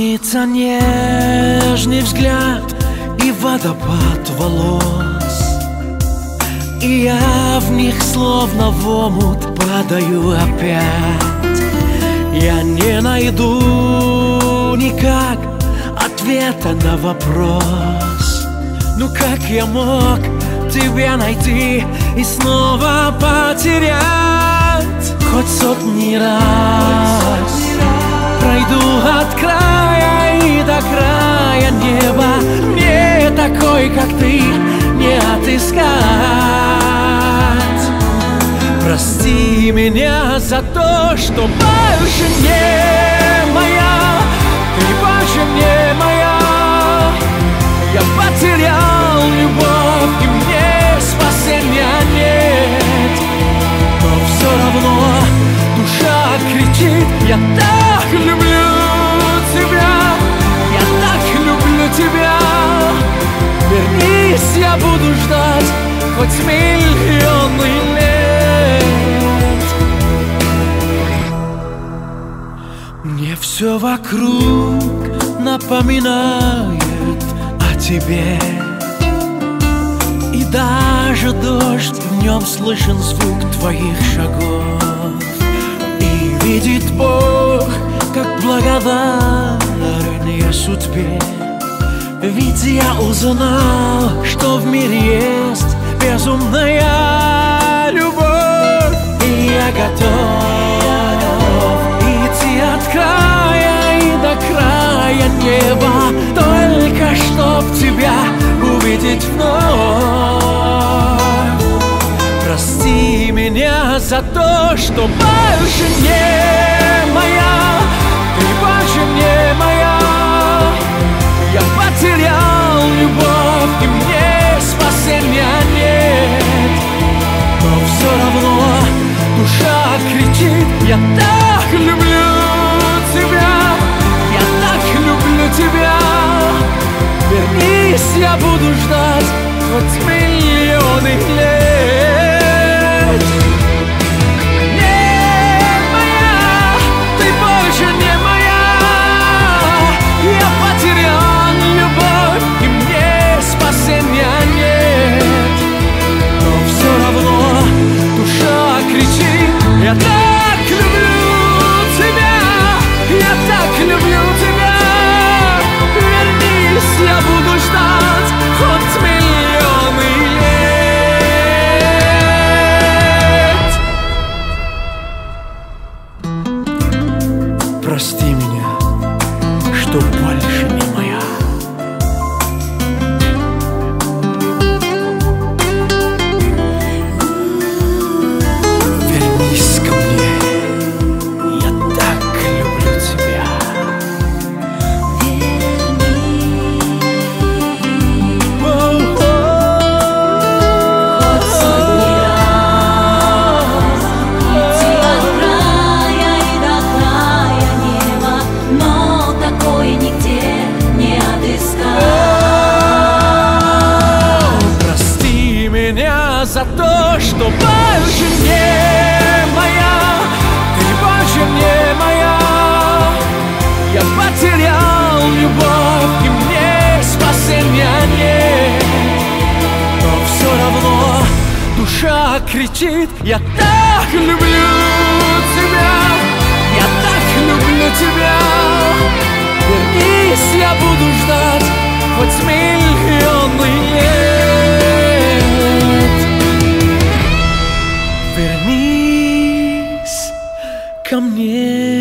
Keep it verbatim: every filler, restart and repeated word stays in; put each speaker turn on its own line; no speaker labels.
Снится нежный взгляд и водопад волос, и я в них словно в омут падаю опять. Я не найду никак ответа на вопрос: ну как я мог тебя найти и снова потерять? Хоть сотни раз пройду от края и до края неба, мне такой, как ты, не отыскать. Прости меня за то, что больше не моя, ты больше не моя. Я потерял любовь, и мне спасения нет. Но все равно душа кричит: я так люблю тебя, я так люблю тебя. Вернись, я буду ждать хоть миллионы лет. Мне все вокруг напоминает о тебе, и даже дождь, в нем слышен звук твоих шагов. И видит Бог, как благодарен я судьбе, ведь я узнал, что в мире есть безумная любовь. И я готов идти от края и до края неба, только чтоб тебя увидеть вновь. Прости меня за то, что больше не моя, ты больше не моя. Я потерял любовь, и мне спасения нет. Но все равно душа кричит: я так люблю тебя, я так люблю тебя. Вернись, я буду ждать хоть миллионы лет. Не моя, ты больше не моя. Я потерял любовь, и мне спасения нет. Но все равно душа кричит: я так люблю тебя, я так люблю тебя. Вернись, я буду ждать хоть миллионы лет. Прости меня, что больше не моя. Вернись ко мне, я так люблю тебя.
Хоть сотни раз идти от края и до края неба, но такое нигде не отыскать.
Прости меня за то, что больше не моя, ты больше не моя. Я потерял любовь, и мне спасения нет. Но все равно душа кричит: я так люблю тебя, я так люблю тебя. Вернись, я буду ждать хоть миллионы лет. Вернись ко мне.